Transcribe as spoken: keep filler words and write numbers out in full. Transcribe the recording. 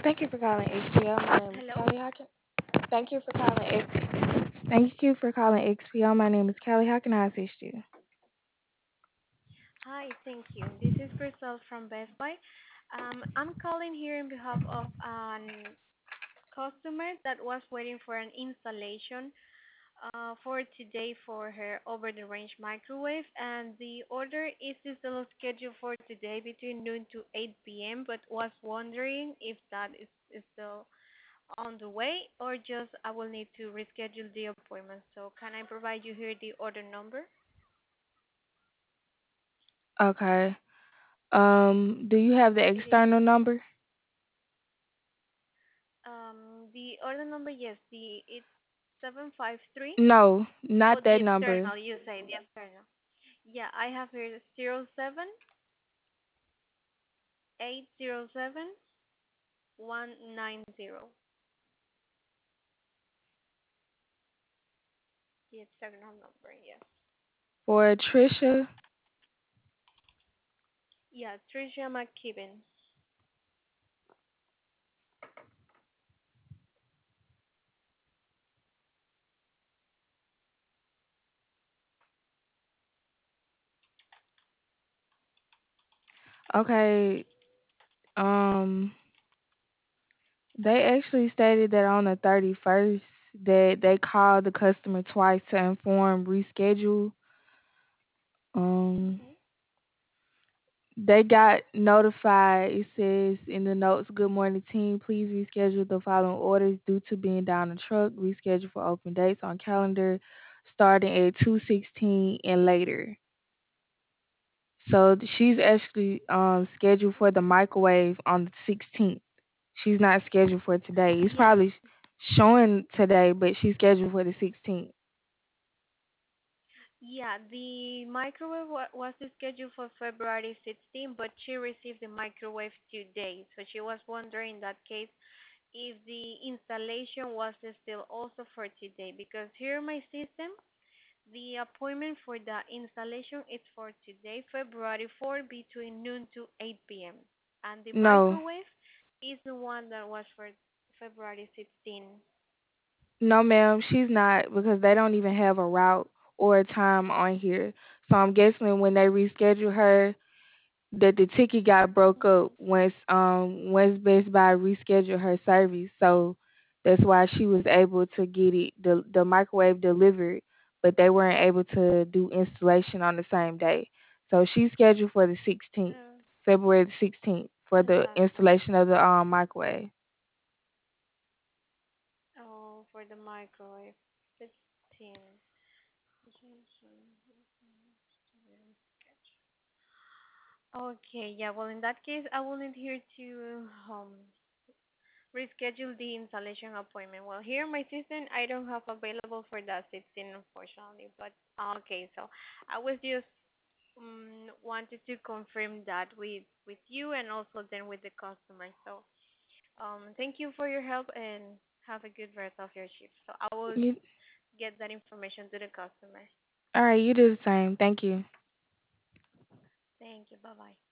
Thank you for calling X P L. My name is Hello. Callie. How can Thank you for calling X. Thank you for calling X P L. My name is Callie. How can I assist you? Hi, thank you. This is Crystal from Best Buy. Um, I'm calling here on behalf of an customer that was waiting for an installation uh, for today for her over-the-range microwave, and the order is still scheduled for today between noon to eight p m. But was wondering if that is, is still on the way or just I will need to reschedule the appointment. So can I provide you here the order number? Okay. Um, do you have the It is external number? Um, the order number, yes, the it's seven five three. No, Oh, not the that number. external, you say the external. Yeah, I have here zero seven eight zero seven one nine zero. The external number, yes. For Trisha. Yeah, Tricia McKibben. Okay. Um, they actually stated that on the thirty-first that they called the customer twice to inform reschedule. Um, Mhm. They got notified. It says in the notes, "Good morning, team. Please reschedule the following orders due to being down the truck. Reschedule for open dates on calendar starting at two sixteen and later." So th- she's actually um scheduled for the microwave on the sixteenth. She's not scheduled for today. It's Yeah, probably showing today, but she's scheduled for the sixteenth. yeah. The microwave wa- was scheduled for February sixteenth, but she received the microwave today. So she was wondering in that case if the installation was still also for today because here in my system the appointment for the installation is for today, February fourth, between noon to eight p m. And the No, microwave is the one that was for February sixteenth. no, ma'am, she's not because they don't even have a route or a time on here. So I'm guessing when they reschedule her, that the ticket got broke up once um once Best Buy rescheduled her service. So that's why she was able to get it the the microwave delivered, but they weren't able to do installation on the same day. So she's scheduled for the sixteenth, Uh, February the sixteenth, for the yeah. installation of the um microwave. Oh, for the microwave. sixteen. Okay, yeah, well, in that case, I will need here to um, reschedule the installation appointment. Well, here in my system, I don't have available for that sixteen, unfortunately. But okay, so I was just um, wanted to confirm that with with you and also then with the customer. So um, thank you for your help and have a good rest of your shift. So I will You, get that information to the customer. all right, you do the same. Thank you. Thank you. Bye bye.